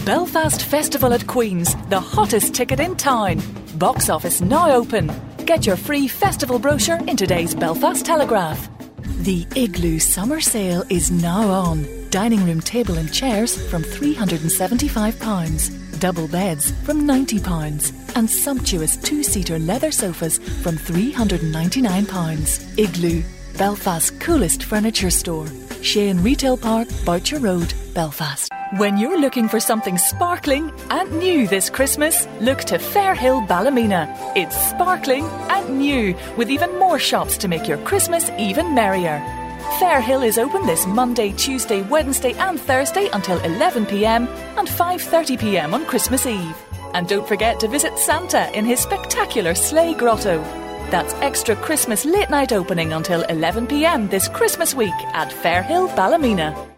Belfast Festival at Queen's, the hottest ticket in town. Box office now open. Get your free festival brochure in today's Belfast Telegraph. The Igloo Summer Sale is now on. Dining room table and chairs from £375. Double beds from £90. And sumptuous two-seater leather sofas from £399. Igloo, Belfast's coolest furniture store. Shane Retail Park, Boucher Road, Belfast. When you're looking for something sparkling and new this Christmas, look to Fairhill Ballymena. It's sparkling and new, with even more shops to make your Christmas even merrier. Fairhill is open this Monday, Tuesday, Wednesday and Thursday until 11 p.m. and 5:30 p.m. on Christmas Eve. And don't forget to visit Santa in his spectacular sleigh grotto. That's extra Christmas late night opening until 11 p.m. this Christmas week at Fairhill Ballymena.